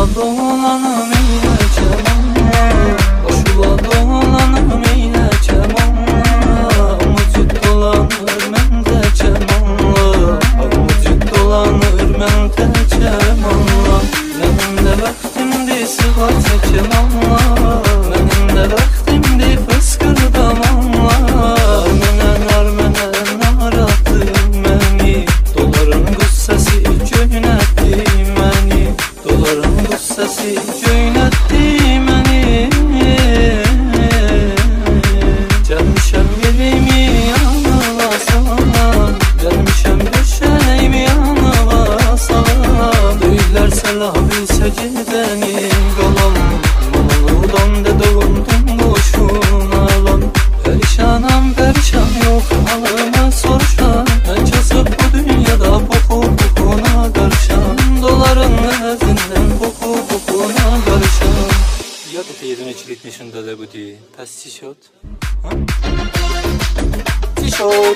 dolanım eylə kəmanla, qoşula dolanım eylə kəmanla, mucid dolanır məndə kəmanla, mucid dolanır məndə kəmanla. Mənim də vaxtimdir sığal çəkəmanla, mənim də vaxtimdir fıskır damanla. Mənə narahatı məni, doların qüssəsi göynətdi məni, doların qüssəsi göynətdi məni. Gəlmişəm yerimi yanılasan, gəlmişəm döşəyimi yanılasan. Böyüklər səlah bilsə gedənim qalam, Maloludan da doğundum boşunalam. Perişanam perişan yox halıma soruşan, mən kasıb bu dünyada poxuna qarışan, doların əzindən poxuna qarışan. Jak to jedyne ci rytmiczne dole bude? Pas t-shirt? T-shirt.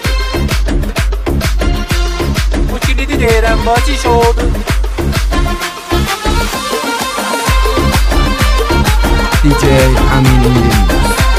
Bu kilidi deyirəm ba t-shirt. DJ Amin İndirim'de.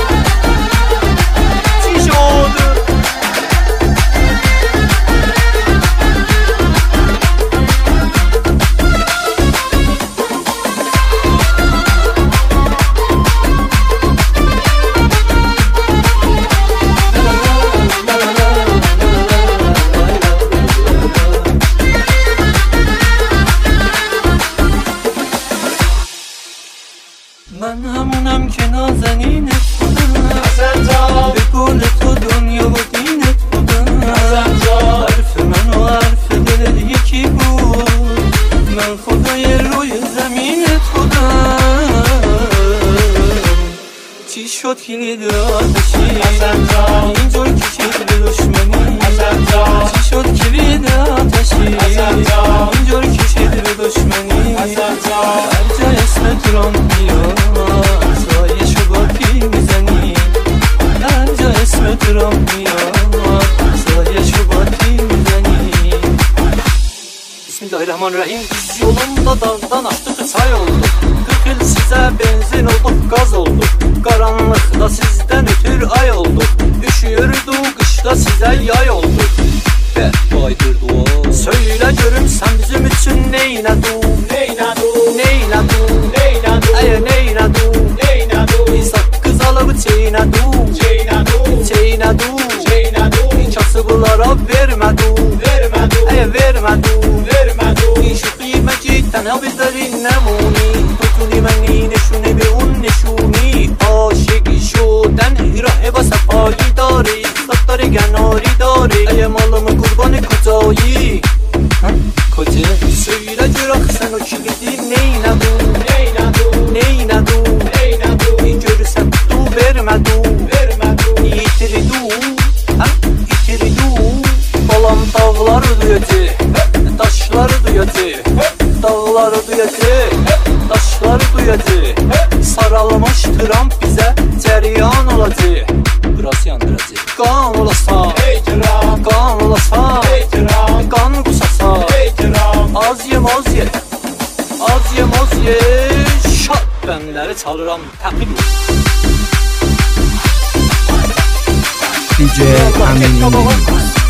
من همونم که نازنینت بودم، به قول تو دنیا و دینت بودم. حرف من و حرف دلت یکی بود، من خدای روی زمینت بودم. چی شد کلید آتشی اینجور کشید به دشمنی؟ چی شد کلید آتشی اینجور کشید به دشمنی؟ هر جا اسمت رام میاد سایشو با کی میزنی؟ هر جا اسمت رام میاد سایشو با کی میزنی؟ Bismillahirrahmanirrahim. Biz yolunda dağdan açtık çay olduk, 40 yıl size benzin olduk, gaz olduk. Karanlıkta sizden ötür ay olduk, üşüyürdük kışta size yay olduk. Söyle görüm sen bizim için neynədun? Neynədun? Əyə neynədun? Biz haqqız alıb çeynədun? Çeynədun? Kasıblara vermədun? Əyə vermədun? شوقی مجید تنها بذاری نمونی، بتونی منی نشونه به اون نشونی. عاشقی شدن راه با صفایی داری، ساختار گناری داری. ای malımı kurban kocayı Koca söyle cırak sen o kilidi neynədun? Neynədun? Görürsən tu vermədun? İtiridun? İtiridun? Balam dağları duyacaq, taşları duyacaq, dağları duyacaq, taşları duyacaq. Saralmış Trump bizə cəryan olacaq, burası yandıracaq. Qan olasan, qan olasan, qan qusasan. Az yem, şad bənləri çalıram təqib. DJ Amin İndirim'de.